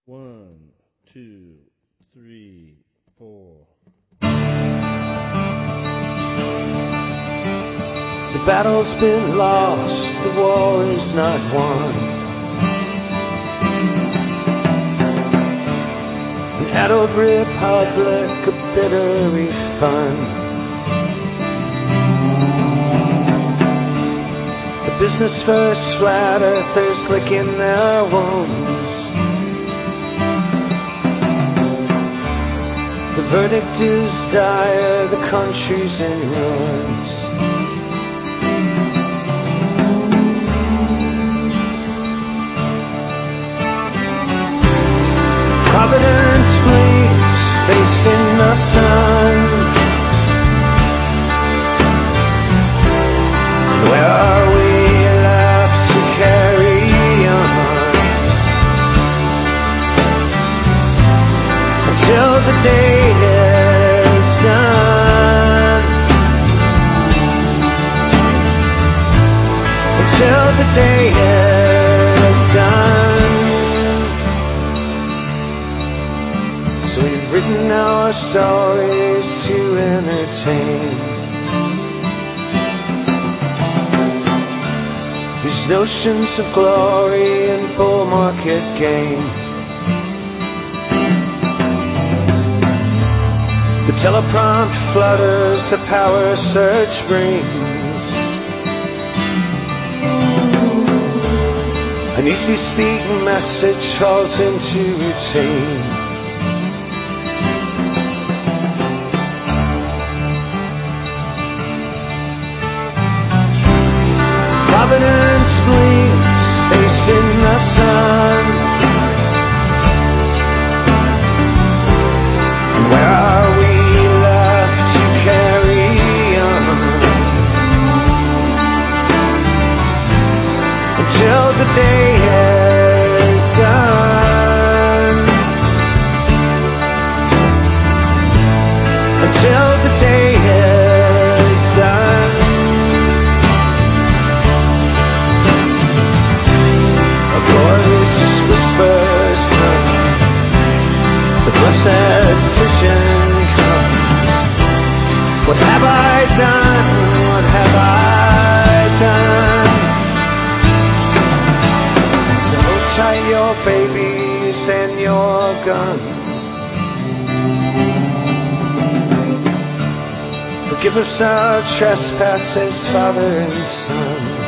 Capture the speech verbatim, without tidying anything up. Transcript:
One, two, three, four. The battle's been lost, the war is not won. An addled republic, a bitter refund. The business first, flat earthers licking their wounds. The verdict is dire, the country's in ruins. Providence bleeds, facing the sun. Where are we left to carry on? Until the day is done. Until the day is done. So we've written our stories to entertain these notions of glory and bull market gain. The teleprompt flutters, the power surge brings an easy speak message falls into routine. Providence bleeds, facing the sun. Where are we left to carry on? Until the day is done. Until the day is done. Whispers, the blessed vision comes. What have I done? What have I done? So hold tight your babies and your guns. Forgive us our trespasses, Father and Son.